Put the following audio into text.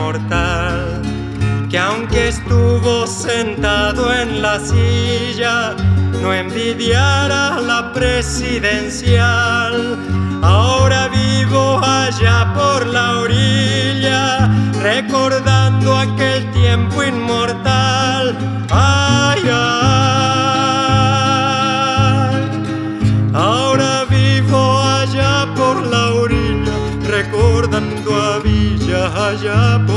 inmortal, que aunque estuvo sentado en la silla, no envidiara la presidencial. Ahora vivo allá por la orilla, recordando aquel tiempo inmortal. Ay, ay, ahora vivo allá por la orilla, recordando a Villa allá por